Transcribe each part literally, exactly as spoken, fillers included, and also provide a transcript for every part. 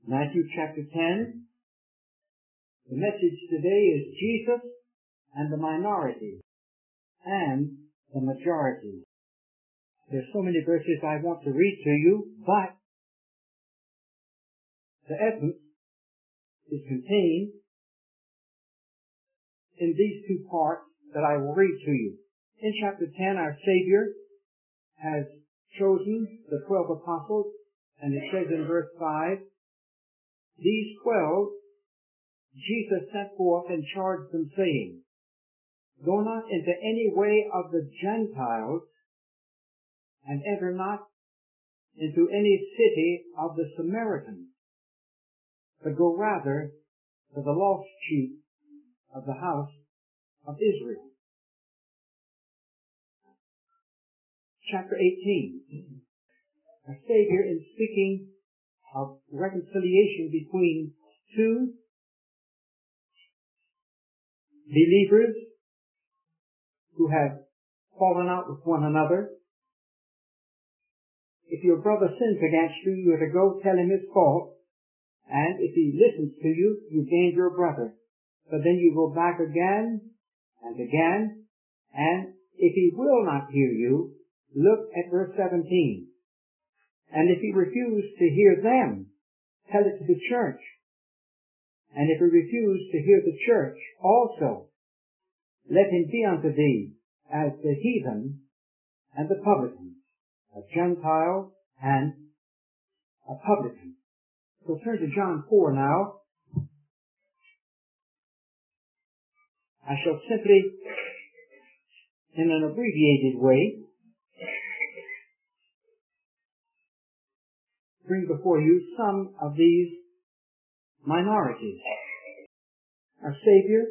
Matthew chapter ten. The message today is Jesus and the minority and the majority. There's so many verses I want to read to you, but the essence is contained in these two parts that I will read to you. In chapter ten, our Savior has chosen the twelve apostles, and it says in verse five, these twelve Jesus sent forth and charged them, saying, go not into any way of the Gentiles, and enter not into any city of the Samaritans, but go rather to the lost sheep of the house of Israel. Chapter eighteen. Our Savior, in speaking of reconciliation between two believers who have fallen out with one another. If your brother sins against you, you are to go tell him his fault, and if he listens to you, you gained your brother. But then you go back again and again, and if he will not hear you, look at verse seventeen. And if he refuse to hear them, tell it to the church. And if he refuse to hear the church also, let him be unto thee as the heathen and the publican, a Gentile and a publican. So turn to John four now. I shall simply, in an abbreviated way, bring before you some of these minorities. Our Savior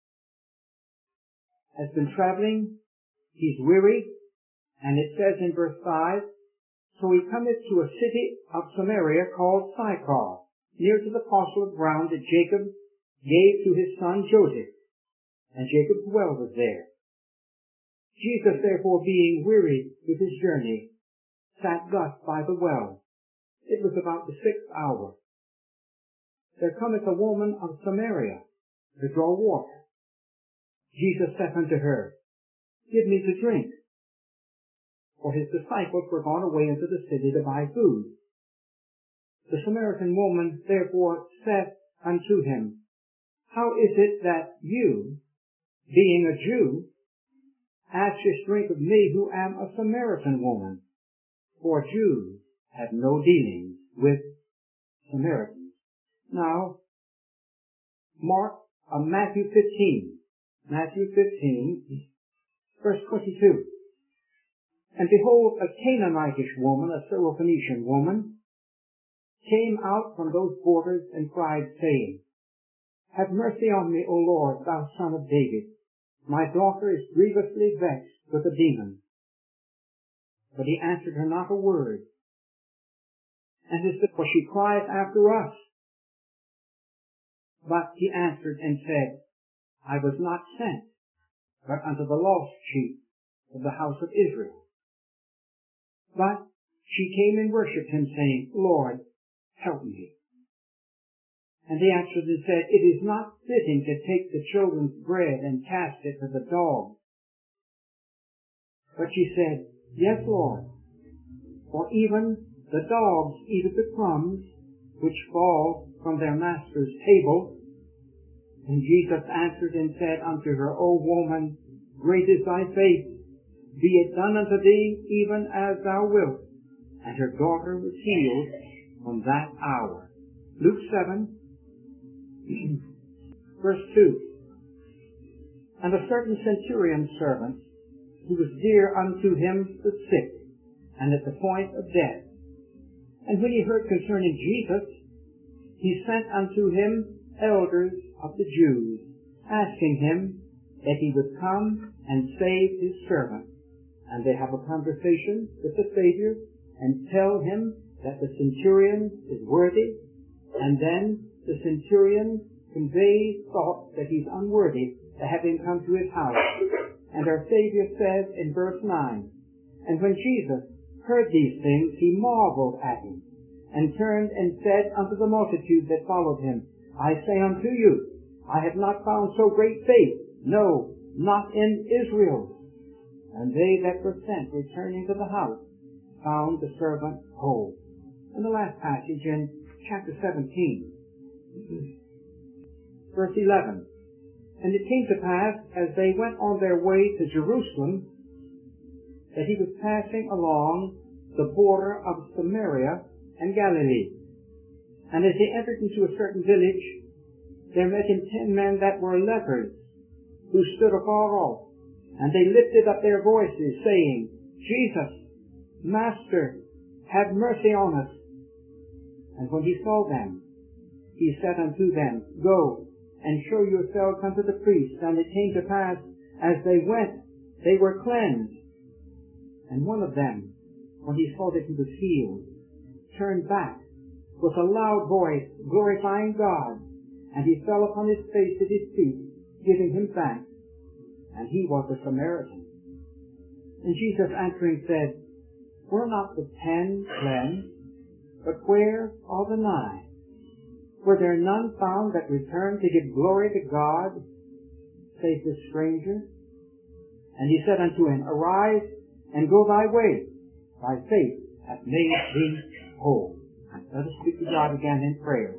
has been traveling. He's weary. And it says in verse five, so he cometh to a city of Samaria called Sychar, near to the parcel of ground that Jacob gave to his son Joseph. And Jacob's well was there. Jesus, therefore, being wearied with his journey, sat thus by the well. It was about the sixth hour. There cometh a woman of Samaria to draw water. Jesus saith unto her, give me to drink. For his disciples were gone away into the city to buy food. The Samaritan woman therefore said unto him, how is it that you, being a Jew, askest drink of me who am a Samaritan woman? For Jews have no dealings with Samaritans. Now, Mark, uh, Matthew fifteen. Matthew fifteen, verse twenty-two. And behold, a Canaanitish woman, a Syrophoenician woman, came out from those borders and cried, saying, have mercy on me, O Lord, thou son of David. My daughter is grievously vexed with a demon. But he answered her not a word. And he said, for she cried after us. But he answered and said, I was not sent, but unto the lost sheep of the house of Israel. But she came and worshipped him, saying, Lord, help me. And he answered and said, it is not fitting to take the children's bread and cast it to the dogs. But she said, yes, Lord, for even the dogs eat of the crumbs which fall from their master's table. And Jesus answered and said unto her, O woman, great is thy faith. Be it done unto thee even as thou wilt. And her daughter was healed from that hour. Luke seven, verse two. And a certain centurion's servant, who was dear unto him, was sick, and at the point of death. And when he heard concerning Jesus, he sent unto him elders of the Jews, asking him that he would come and save his servant. And they have a conversation with the Savior and tell him that the centurion is worthy, and then the centurion conveys thought that he's unworthy to have him come to his house. And our Savior says in verse nine, and when Jesus heard these things, he marveled at him, and turned and said unto the multitude that followed him, I say unto you, I have not found so great faith, no, not in Israel. And they that were sent, returning to the house, found the servant whole. And the last passage in chapter seventeen, verse eleven. And it came to pass, as they went on their way to Jerusalem, that he was passing along the border of Samaria and Galilee. And as he entered into a certain village, there met him ten men that were lepers, who stood afar off. And they lifted up their voices, saying, Jesus, Master, have mercy on us. And when he saw them, he said unto them, Go, and show yourselves unto the priests. And it came to pass, as they went, they were cleansed. And one of them, when he saw that he was healed, turned back with a loud voice, glorifying God. And he fell upon his face at his feet, giving him thanks. And he was a Samaritan. And Jesus answering said, Were not the ten cleansed? But where are the nine? Were there none found that returned to give glory to God, save this stranger? And he said unto him, Arise, and go thy way. Thy faith hath made thee whole. Let us speak to God again in prayer.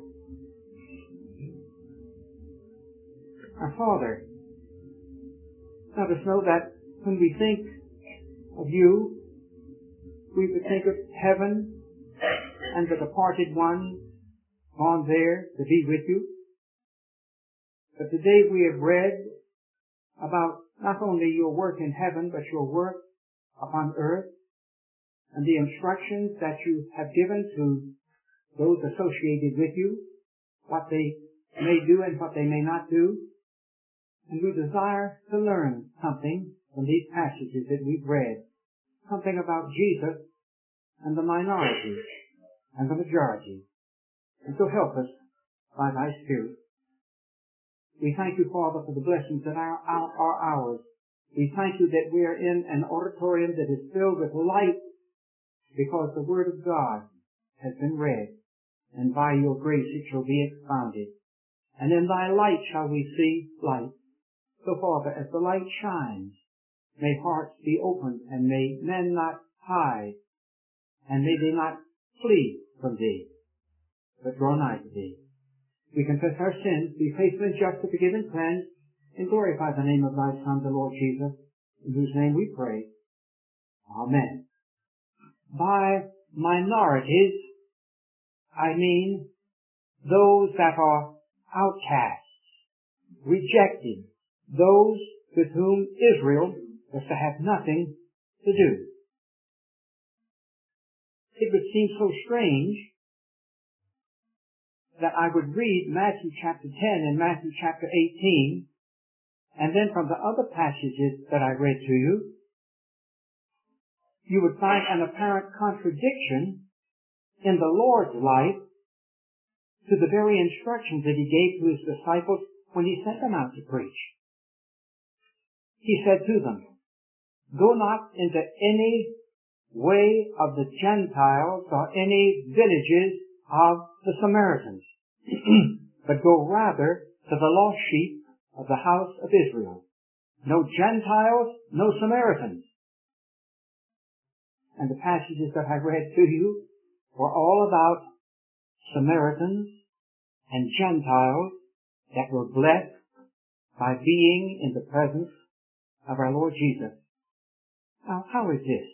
Our Father, let us know that when we think of you, we would think of heaven and the departed ones gone there to be with you. But today we have read about not only your work in heaven, but your work upon earth, and the instructions that you have given to those associated with you, what they may do and what they may not do. And we desire to learn something from these passages that we've read, something about Jesus and the minority and the majority. And so help us by thy Spirit. We thank you, Father, for the blessings that are, are ours. We thank you that we are in an auditorium that is filled with light because the Word of God has been read, and by your grace it shall be expounded. And in thy light shall we see light. So, Father, as the light shines, may hearts be opened, and may men not hide, and may they not flee from thee, but draw nigh to thee. We confess our sins, be faithful and just to forgive and cleanse, and glorify the name of thy Son, the Lord Jesus, in whose name we pray. Amen. By minorities, I mean those that are outcasts, rejected, those with whom Israel was to have nothing to do. It would seem so strange that I would read Matthew chapter ten and Matthew chapter eighteen, and then from the other passages that I read to you, you would find an apparent contradiction in the Lord's life to the very instructions that he gave to his disciples when he sent them out to preach. He said to them, Go not into any way of the Gentiles or any villages of the Samaritans, but go rather to the lost sheep of the house of Israel. No Gentiles, no Samaritans. And the passages that I read to you were all about Samaritans and Gentiles that were blessed by being in the presence of our Lord Jesus. Now, how is this?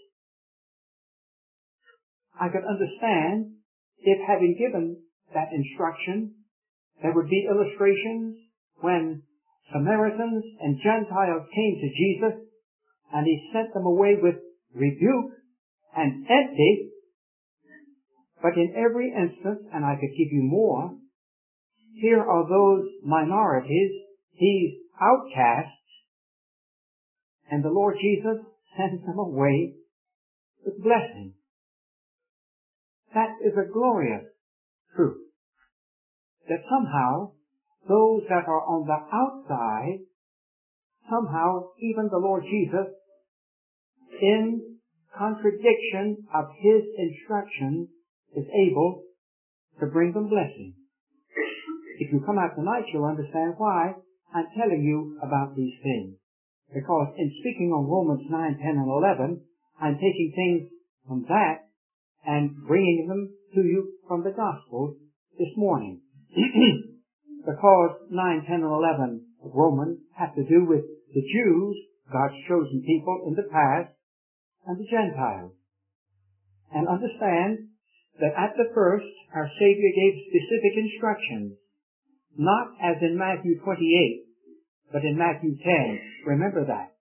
I could understand if, having given that instruction, there would be illustrations when Samaritans and Gentiles came to Jesus and he sent them away with rebuke and empty. But in every instance, and I could give you more, here are those minorities, these outcasts, and the Lord Jesus sends them away with blessing. That is a glorious truth. That somehow, those that are on the outside, somehow even the Lord Jesus, in contradiction of his instructions, is able to bring them blessing. If you come out tonight, you'll understand why I'm telling you about these things. Because in speaking on Romans nine, ten, and eleven, I'm taking things from that and bringing them to you from the Gospel this morning. Because nine, ten, and eleven of Romans have to do with the Jews, God's chosen people in the past, and the Gentiles. And understand that at the first, our Savior gave specific instructions, not as in Matthew twenty-eight, but in Matthew ten. Remember that.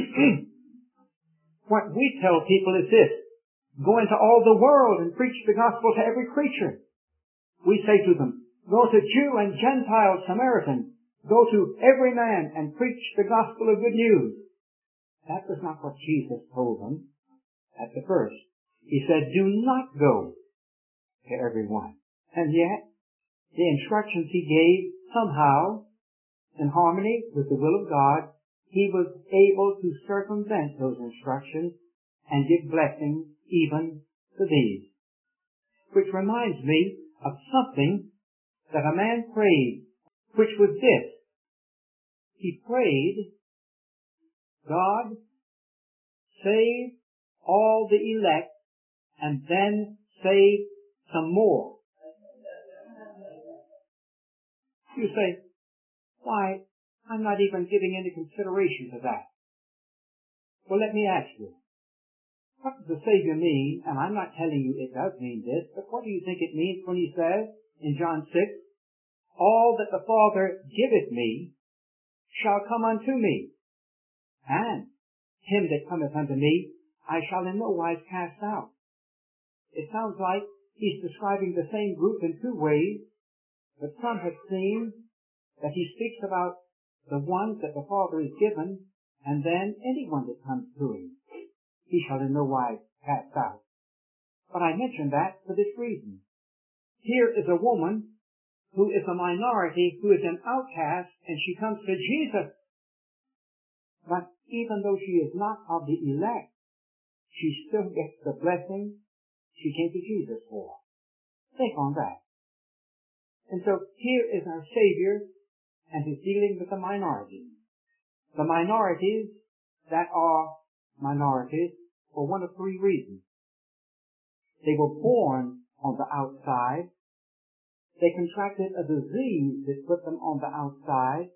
What we tell people is this: go into all the world and preach the gospel to every creature. We say to them, go to Jew and Gentile, Samaritan. Go to every man and preach the gospel of good news. That was not what Jesus told them at the first. He said, do not go to everyone. And yet, the instructions he gave, somehow, in harmony with the will of God, he was able to circumvent those instructions and give blessings even to these. Which reminds me of something that a man prayed, which was this. He prayed, God, save all the elect, and then save some more. You say, why, I'm not even giving any consideration to that. Well, let me ask you, what does the Savior mean? And I'm not telling you it does mean this, but what do you think it means when he says in John six, all that the Father giveth me shall come unto me, and him that cometh unto me I shall in no wise cast out. It sounds like he's describing the same group in two ways, but some have seen that he speaks about the ones that the Father is given, and then anyone that comes to him, he shall in no wise cast out. But I mention that for this reason. Here is a woman who is a minority, who is an outcast, and she comes to Jesus. But even though she is not of the elect, she still gets the blessing she came to Jesus for. Think on that. And so here is our Savior, and he's dealing with the minorities. The minorities that are minorities for one of three reasons. They were born on the outside. They contracted a disease that put them on the outside,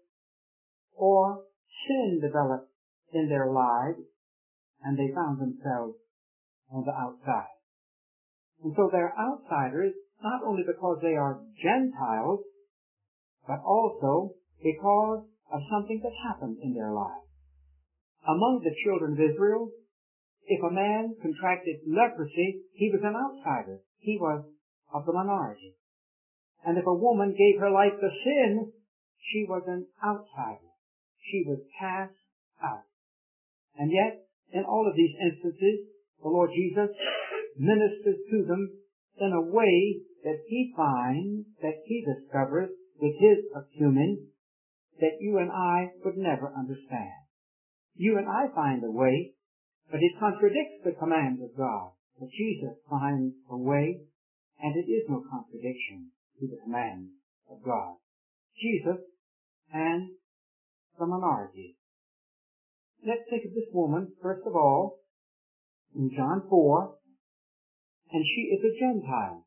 or sin developed in their lives, and they found themselves on the outside. And so they're outsiders, not only because they are Gentiles, but also because of something that happened in their lives. Among the children of Israel, if a man contracted leprosy, he was an outsider. He was of the minority. And if a woman gave her life to sin, she was an outsider. She was cast out. And yet, in all of these instances, the Lord Jesus ministers to them in a way that he finds, that he discovers with his acumen, that you and I would never understand. You and I find a way, but it contradicts the commands of God. But Jesus finds a way, and it is no contradiction to the commands of God. Jesus and the minority. Let's think of this woman, first of all, in John four, and she is a Gentile,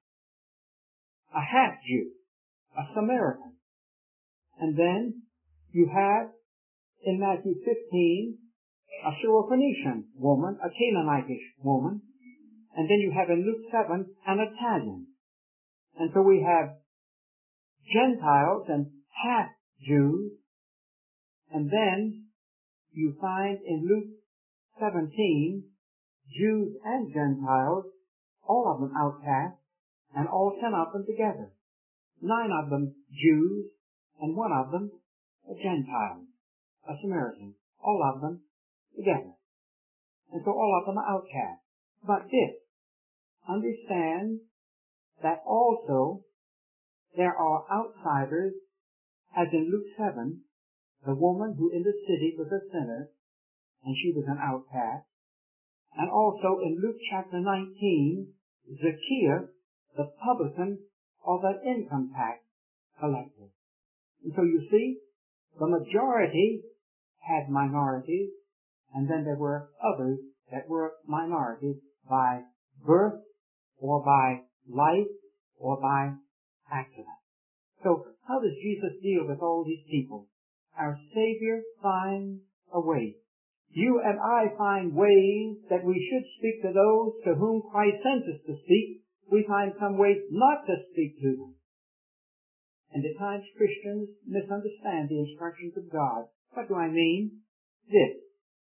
a half-Jew, a Samaritan. And then you have in Matthew fifteen, a Syrophoenician woman, a Canaanitish woman, and then you have in Luke seven, an Italian. And so we have Gentiles and half-Jews, and then you find in Luke seventeen, Jews and Gentiles, all of them outcast, and all ten of them together. Nine of them Jews, and one of them a Gentile, a Samaritan. All of them together. And so all of them are outcast. But this, understand that also there are outsiders, as in Luke seven, the woman who in the city was a sinner, and she was an outcast. And also in Luke chapter nineteen, Zacchaeus, the publican, of an income tax collector. And so you see, the majority had minorities, and then there were others that were minorities by birth or by life or by accident. So how does Jesus deal with all these people? Our Savior finds a way. You and I find ways that we should speak to those to whom Christ sends us to speak. We find some ways not to speak to them. And at times Christians misunderstand the instructions of God. What do I mean? This.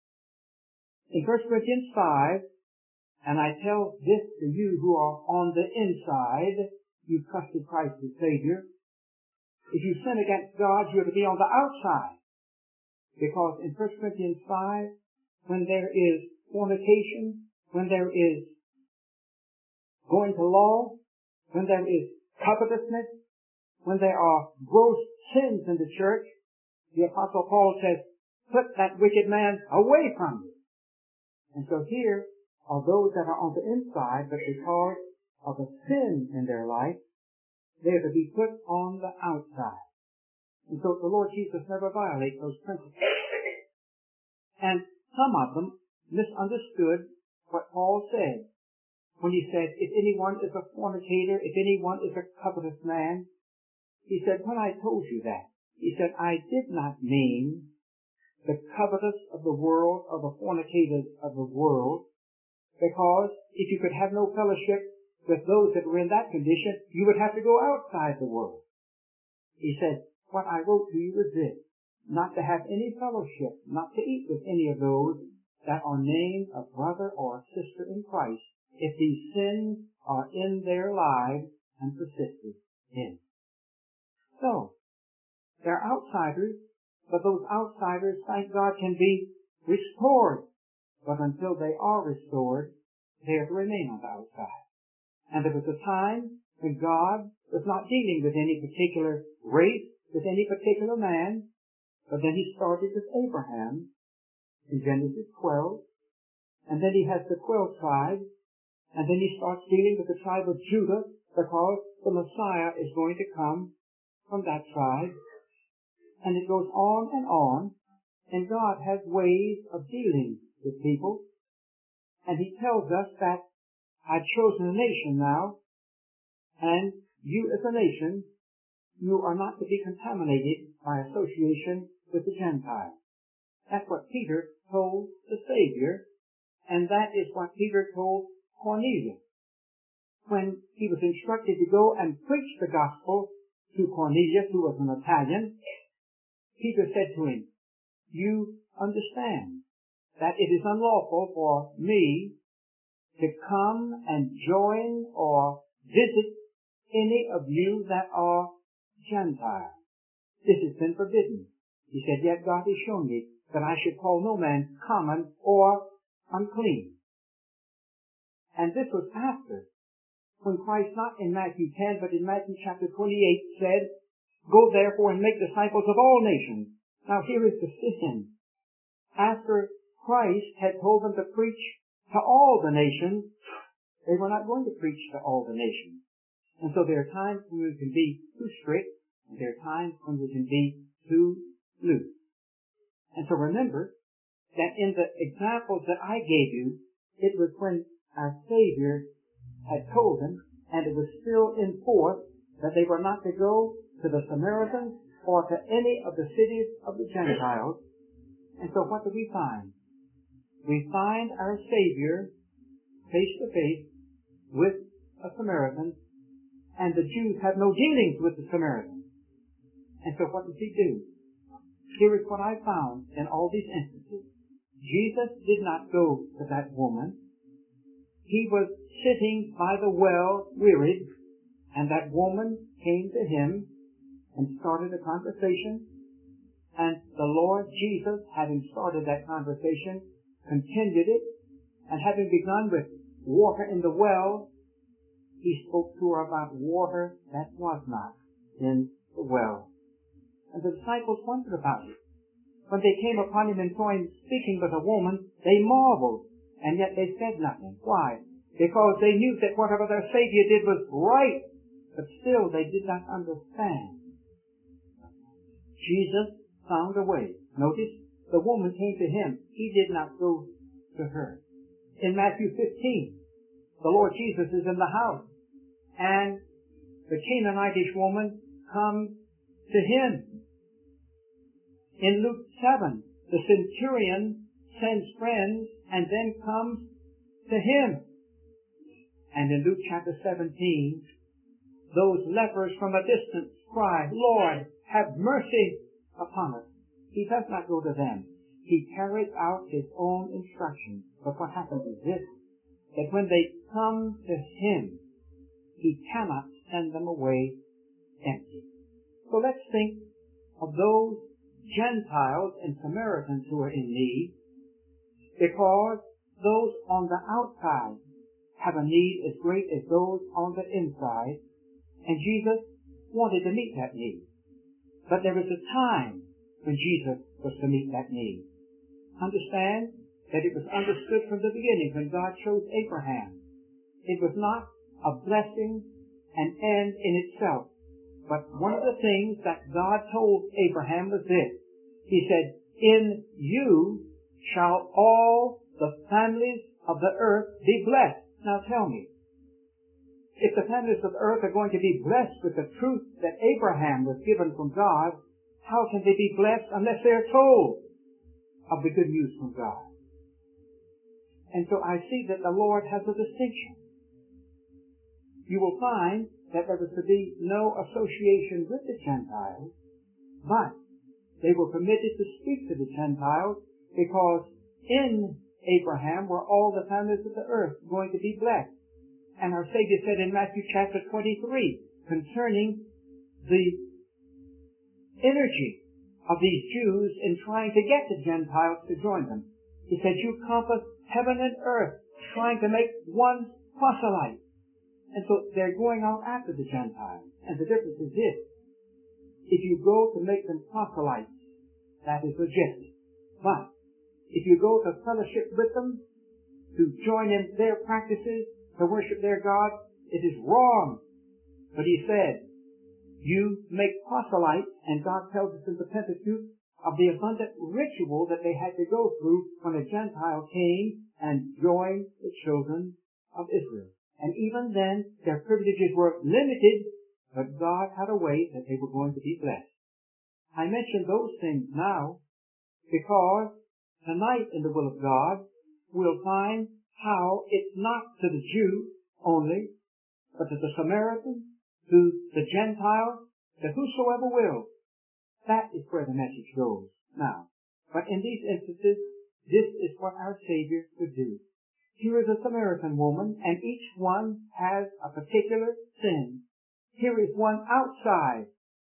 In First Corinthians five, and I tell this to you who are on the inside, you trusted Christ as Savior. If you sin against God, you are to be on the outside. Because in First Corinthians five, when there is fornication, when there is going to law, when there is covetousness, when there are gross sins in the church, the Apostle Paul says, put that wicked man away from you. And so here are those that are on the inside, but because of a sin in their life, they are to be put on the outside. And so the Lord Jesus never violates those principles. And some of them misunderstood what Paul said when he said, if anyone is a fornicator, if anyone is a covetous man, he said, when I told you that, he said, I did not mean the covetous of the world or the fornicators of the world, because if you could have no fellowship with those that were in that condition, you would have to go outside the world. He said, what I wrote to you is this, not to have any fellowship, not to eat with any of those that are named a brother or a sister in Christ, if these sins are in their lives and persisted in. So, they're outsiders, but those outsiders, thank God, can be restored. But until they are restored, they are to remain on the outside. And there was a time when God was not dealing with any particular race, with any particular man, but then he started with Abraham in Genesis twelve, and then he has the twelve tribes, and then he starts dealing with the tribe of Judah, because the Messiah is going to come from that tribe. And it goes on and on, and God has ways of dealing with people. And he tells us that I've chosen a nation now, and you as a nation, you are not to be contaminated by association with the Gentiles. That's what Peter told the Savior, and that is what Peter told Cornelius. When he was instructed to go and preach the gospel to Cornelius, who was an Italian, Peter said to him, you understand that it is unlawful for me to come and join or visit any of you that are Gentiles. This has been forbidden. He said, yet God has shown me that I should call no man common or unclean. And this was after, when Christ, not in Matthew ten, but in Matthew chapter twenty-eight, said, go therefore and make disciples of all nations. Now here is the sin. After Christ had told them to preach to all the nations, they were not going to preach to all the nations. And so there are times when we can be too strict, and there are times when we can be too loose. And so remember that in the examples that I gave you, it was when our Savior had told them, and it was still in force, that they were not to go to the Samaritans or to any of the cities of the Gentiles. And so what do we find? We find our Savior face to face with a Samaritan, and the Jews have no dealings with the Samaritans. And so what does he do? Here is what I found in all these instances. Jesus did not go to that woman. He was sitting by the well, wearied, and that woman came to him and started a conversation. And the Lord Jesus, having started that conversation, continued it, and having begun with water in the well, he spoke to her about water that was not in the well. And the disciples wondered about it. When they came upon him and saw him speaking with a woman, they marveled, and yet they said nothing. Why? Because they knew that whatever their Savior did was right. but still they did not understand. Jesus found a way. Notice, the woman came to him. He did not go to her. In Matthew fifteen, the Lord Jesus is in the house, and the Canaanitish woman comes to him. In Luke seven, the centurion sends friends and then comes to him. And in Luke chapter seventeen, those lepers from a distance cry, Lord, have mercy upon us. He does not go to them. He carries out his own instructions. But what happens is this, that when they come to him, he cannot send them away empty. So let's think of those Gentiles and Samaritans who are in need, because those on the outside have a need as great as those on the inside, and Jesus wanted to meet that need. But there was a time when Jesus was to meet that need. Understand that it was understood from the beginning when God chose Abraham. It was not a blessing, an end in itself. But one of the things that God told Abraham was this. He said, in you shall all the families of the earth be blessed. Now tell me, if the families of the earth are going to be blessed with the truth that Abraham was given from God, how can they be blessed unless they are told of the good news from God? And so I see that the Lord has a distinction. You will find that there was to be no association with the Gentiles, but they were permitted to speak to the Gentiles because in Abraham were all the families of the earth going to be blessed. And our Savior said in Matthew chapter twenty-three concerning the energy of these Jews in trying to get the Gentiles to join them. He said, you compass heaven and earth trying to make one proselyte. And so they're going out after the Gentiles. And the difference is this. If you go to make them proselytes, that is legitimate. But if you go to fellowship with them, to join in their practices, to worship their God, it is wrong. But he said, you make proselytes, and God tells us in the Pentateuch of the abundant ritual that they had to go through when a Gentile came and joined the children of Israel. And even then, their privileges were limited, but God had a way that they were going to be blessed. I mention those things now because tonight in the will of God, we'll find how it's not to the Jew only, but to the Samaritan, to the Gentile, to whosoever will. That is where the message goes now. But in these instances, this is what our Savior would do. Here is a Samaritan woman, and each one has a particular sin. Here is one outside.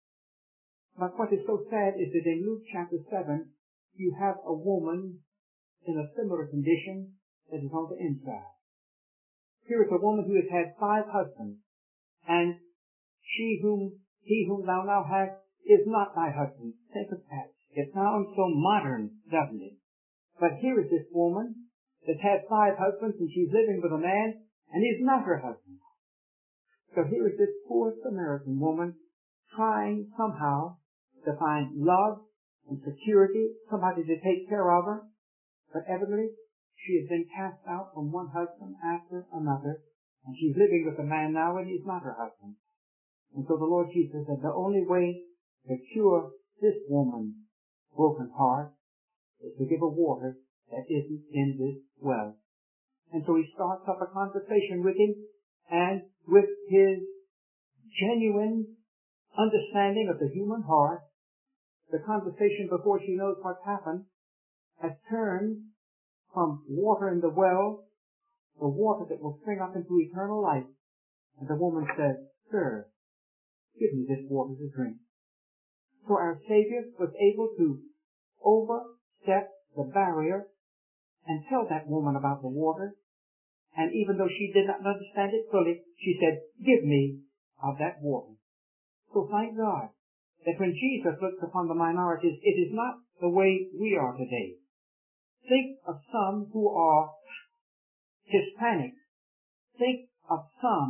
But what is so sad is that in Luke chapter seven, you have a woman in a similar condition that is on the inside. Here is a woman who has had five husbands, and she whom, he whom thou now hast is not thy husband. Think of that. It sounds so modern, doesn't it? But here is this woman that's had five husbands, and she's living with a man, and he's not her husband. So here is this poor Samaritan woman trying somehow to find love and security, somebody to take care of her. But evidently, she has been cast out from one husband after another, and she's living with a man now, and he's not her husband. And so the Lord Jesus said the only way to cure this woman's broken heart is to give her water that isn't in this well. And so he starts up a conversation with him, and with his genuine understanding of the human heart, the conversation before she knows what's happened has turned from water in the well to water that will spring up into eternal life. And the woman says, Sir, give me this water to drink. So our Savior was able to overstep the barrier and tell that woman about the water. And even though she did not understand it fully, she said, give me of that water. So thank God that when Jesus looks upon the minorities, it is not the way we are today. Think of some who are Hispanic. Think of some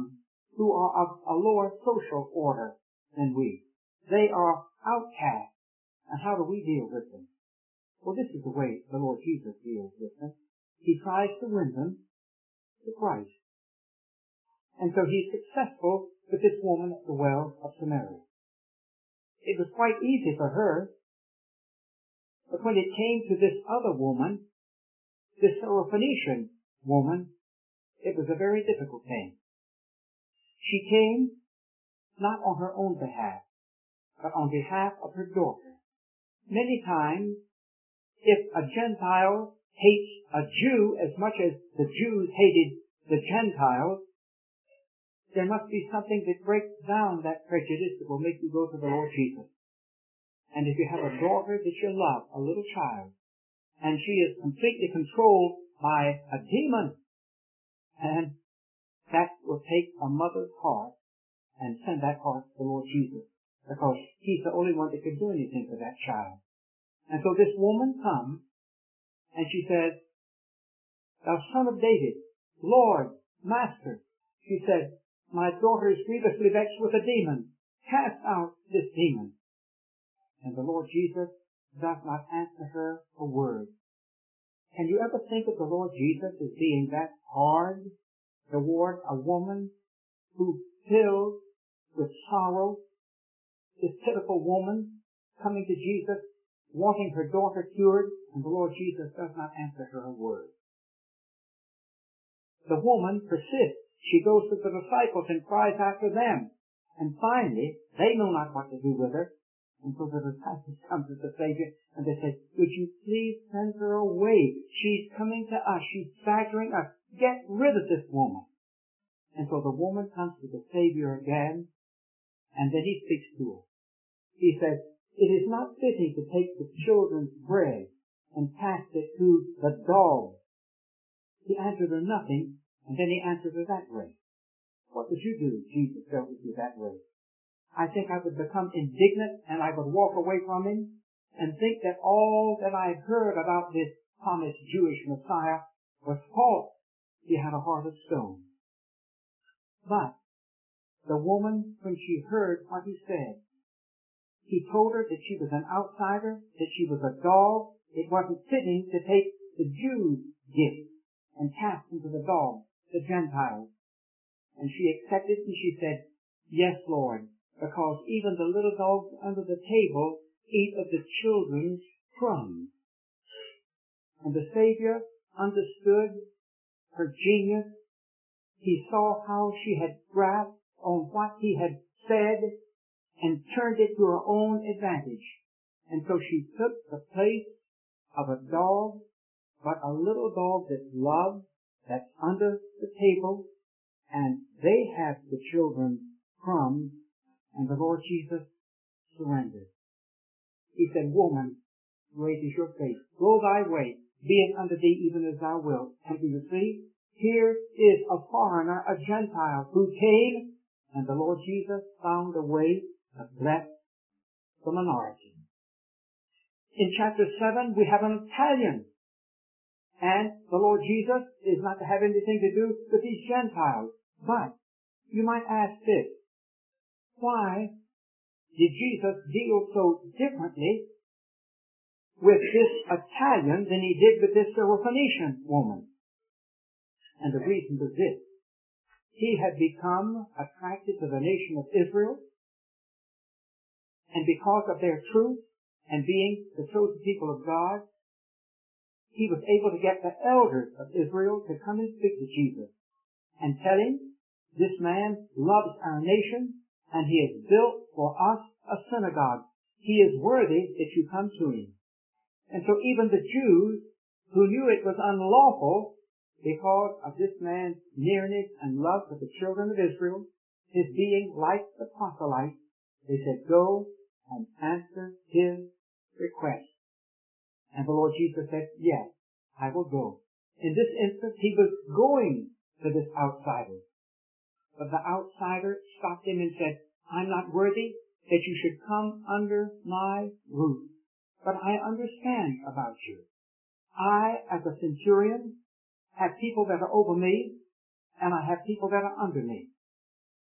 who are of a lower social order than we. They are outcasts. And how do we deal with them? Well, this is the way the Lord Jesus deals with them. He tries to win them to Christ. And so he's successful with this woman at the well of Samaria. It was quite easy for her, but when it came to this other woman, this Syrophoenician woman, it was a very difficult thing. She came not on her own behalf, but on behalf of her daughter. Many times, if a Gentile hates a Jew as much as the Jews hated the Gentiles, there must be something that breaks down that prejudice that will make you go to the Lord Jesus. And if you have a daughter that you love, a little child, and she is completely controlled by a demon, and that will take a mother's heart and send that heart to the Lord Jesus, because he's the only one that can do anything for that child. And so this woman comes, and she says, "Thou son of David, Lord, Master," she said, "my daughter is grievously vexed with a demon. Cast out this demon." And the Lord Jesus does not answer her a word. Can you ever think of the Lord Jesus as being that hard toward a woman who filled with sorrow, this pitiful woman coming to Jesus, wanting her daughter cured, and the Lord Jesus does not answer her a word? The woman persists. She goes to the disciples and cries after them. And finally, they know not what to do with her. And so the disciples come to the Savior and they say, "Would you please send her away? She's coming to us. She's badgering us. Get rid of this woman." And so the woman comes to the Savior again, and then he speaks to her. He says, "It is not fitting to take the children's bread and cast it to the dogs." He answered her nothing, and then he answered her that way. What would you do if Jesus dealt with you that way? I think I would become indignant, and I would walk away from him and think that all that I heard about this promised Jewish Messiah was false. He had a heart of stone. But the woman, when she heard what he said, he told her that she was an outsider, that she was a dog. It wasn't fitting to take the Jews' gift and cast them to the dogs, the Gentiles. And she accepted, and she said, "Yes, Lord, because even the little dogs under the table eat of the children's crumbs." And the Savior understood her genius. He saw how she had grasped on what he had said and turned it to her own advantage. And so she took the place of a dog, but a little dog that's loved, that's under the table, and they have the children's crumbs, and the Lord Jesus surrendered. He said, "Woman, great is your faith. Go thy way. Be it unto thee even as thou wilt." And do you see? Here is a foreigner, a Gentile, who came, and the Lord Jesus found a way to bless the minority. In chapter seven, we have an Italian. And the Lord Jesus is not to have anything to do with these Gentiles. But you might ask this: why did Jesus deal so differently with this Italian than he did with this Syrophoenician woman? And the reason was this: he had become attracted to the nation of Israel, and because of their truth and being the chosen people of God, he was able to get the elders of Israel to come and speak to Jesus and tell him, "This man loves our nation, and he has built for us a synagogue. He is worthy that you come to him." And so even the Jews, who knew it was unlawful because of this man's nearness and love for the children of Israel, his being like the proselyte, they said, "Go and answer his request." And the Lord Jesus said, "Yes, I will go." In this instance, he was going to this outsider. But the outsider stopped him and said, "I'm not worthy that you should come under my roof. But I understand about you. I, as a centurion, have people that are over me, and I have people that are under me.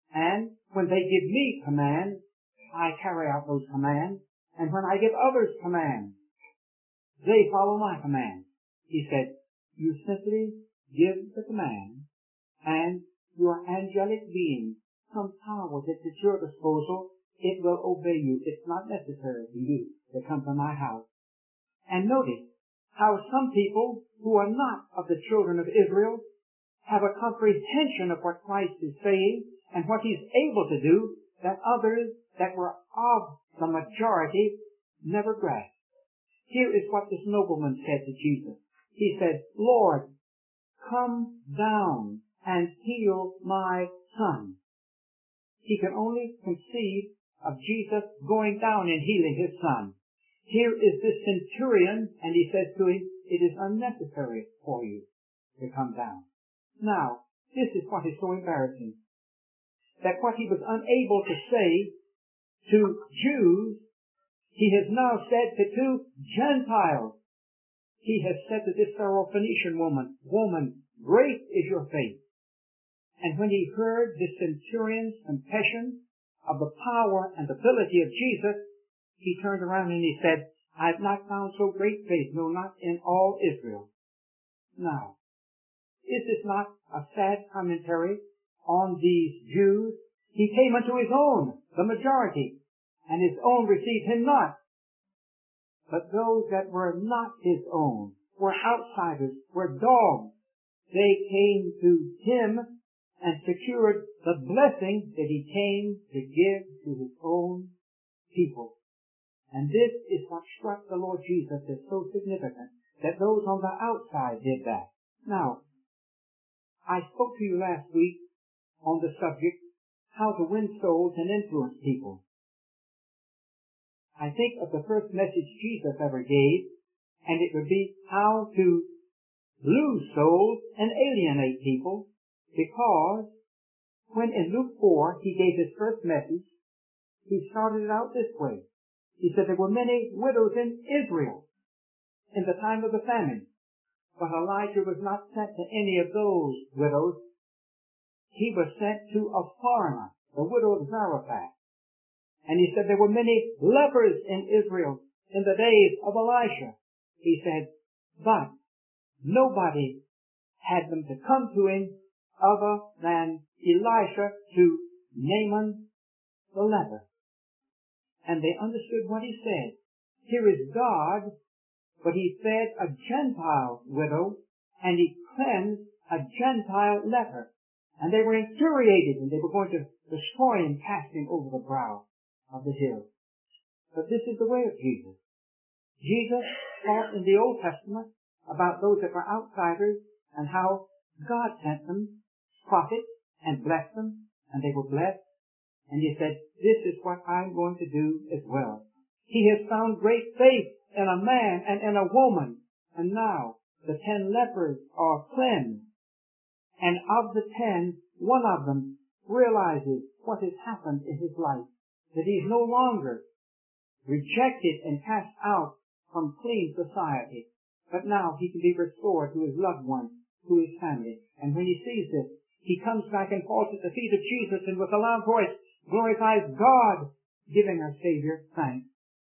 And when they give me commands, I carry out those commands. And when I give others commands, they follow my commands. He said, you simply give the command, and your angelic being, some power that's at your disposal, it will obey you. It's not necessary for you to come to my house. And notice how some people who are not of the children of Israel have a comprehension of what Christ is saying and what he's able to do that others that were of the majority never grasped. Here is what this nobleman said to Jesus. He said, Lord, come down and heal my son. He can only conceive of Jesus going down and healing his son. Here is this centurion, and he says to him, it is unnecessary for you to come down. Now, this is what is so embarrassing, that what he was unable to say to Jews, he has now said to two Gentiles. He has said to this Syrophoenician woman, woman, great is your faith. And when he heard this centurion's confession of the power and ability of Jesus, he turned around and he said, I have not found so great faith, no, not in all Israel. Now, is this not a sad commentary on these Jews? He came unto his own, the majority, and his own received him not. But those that were not his own, were outsiders, were dogs, they came to him and secured the blessing that he came to give to his own people. And this is what struck the Lord Jesus as so significant, that those on the outside did that. Now, I spoke to you last week on the subject, how to win souls and influence people. I think of the first message Jesus ever gave, and it would be how to lose souls and alienate people, because when in Luke four he gave his first message, he started it out this way. He said there were many widows in Israel in the time of the famine, but Elijah was not sent to any of those widows. He was sent to a foreigner, the widow of Zarephath. And he said there were many lepers in Israel in the days of Elisha. He said, but nobody had them to come to him other than Elisha to Naaman the leper. And they understood what he said. Here is God, but he fed a Gentile widow, and he cleansed a Gentile leper. And they were infuriated, and they were going to destroy him, cast him over the brow of the hill. But this is the way of Jesus. Jesus taught in the Old Testament about those that were outsiders and how God sent them prophets and blessed them, and they were blessed. And he said, this is what I'm going to do as well. He has found great faith in a man and in a woman, and now the ten lepers are cleansed. And of the ten, one of them realizes what has happened in his life, that he's no longer rejected and cast out from clean society, but now he can be restored to his loved ones, to his family. And when he sees this, he comes back and falls at the feet of Jesus and with a loud voice glorifies God, giving our Savior thanks.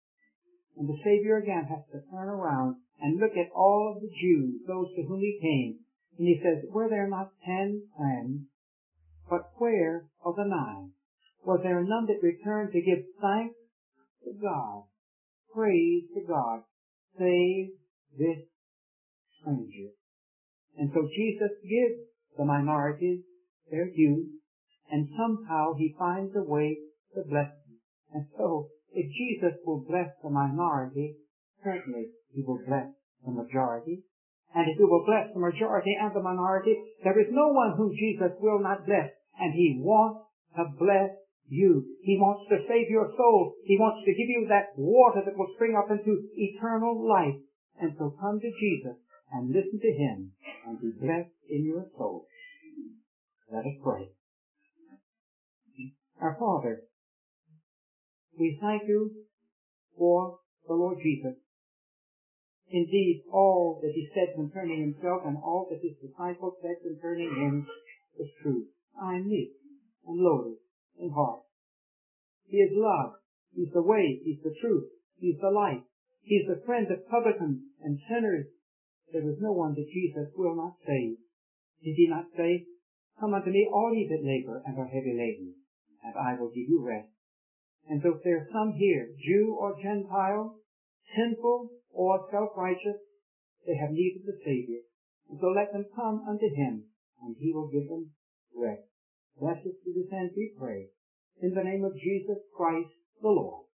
And the Savior again has to turn around and look at all of the Jews, those to whom he came, and he says, were there not ten cleansed, but where are the nine? Was there none that returned to give thanks to God, praise to God, save this stranger? And so Jesus gives the minorities their due, and somehow he finds a way to bless them. And so, if Jesus will bless the minority, certainly he will bless the majority. And if he will bless the majority and the minority, there is no one whom Jesus will not bless. And he wants to bless you. He wants to save your soul. He wants to give you that water that will spring up into eternal life. And so come to Jesus and listen to him and be blessed in your soul. Let us pray. Our Father, we thank you for the Lord Jesus. Indeed, all that he said concerning himself and all that his disciples said concerning him is true. I am meek and lowly, and heart. He is love. He's the way. He's the truth. He's the light. He's the friend of publicans and sinners. There is no one that Jesus will not save. Did he not say, "Come unto me, all ye that labor and are heavy laden, and I will give you rest"? And so if there are some here, Jew or Gentile, sinful or self-righteous, they have need of the Savior. And so let them come unto him, and he will give them rest. Bless us to this end, we pray. In the name of Jesus Christ the Lord.